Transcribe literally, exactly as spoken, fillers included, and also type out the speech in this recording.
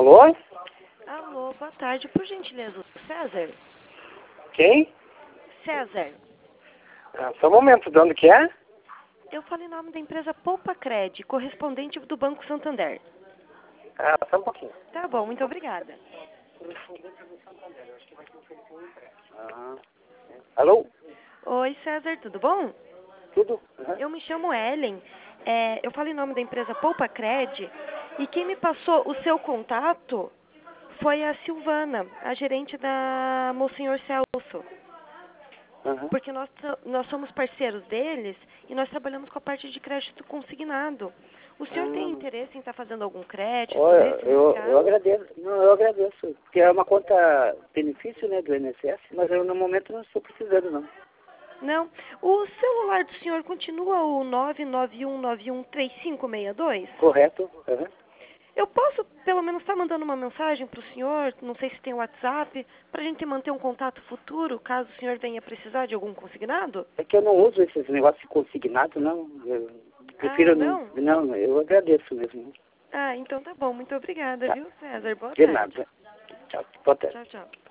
Alô? Alô, boa tarde. Por gentileza, César? Quem? César. Ah, só um momento, de onde que é? Eu falo em nome da empresa Poupa Cred, correspondente do Banco Santander. Ah, só um pouquinho. Tá bom, muito obrigada. Ah. Alô? Oi, César, tudo bom? Tudo? Uhum. Eu me chamo Ellen, é, eu falo em nome da empresa Poupa Cred e quem me passou o seu contato foi a Silvana, a gerente da Monsenhor Celso. Uhum. Porque nós, nós somos parceiros deles e nós trabalhamos com a parte de crédito consignado. O senhor tem Hum. interesse em estar fazendo algum crédito Olha, nesse eu, mercado? eu agradeço. Não, eu agradeço. Porque é uma conta benefício, né, do I N S S, mas eu no momento não estou precisando, não. Não. O celular do senhor continua o nove nove um nove um três cinco seis dois? Correto? Uhum. Eu posso, pelo menos, estar mandando uma mensagem para o senhor, não sei se tem WhatsApp, para a gente manter um contato futuro, caso o senhor venha precisar de algum consignado? É que eu não uso esses negócios consignados, não. Eu prefiro Ah, não. não? Não, eu agradeço mesmo. Ah, então tá bom. Muito obrigada, Tá. viu, César? Boa De tarde. nada. Tchau. Boa tarde. Tchau, tchau.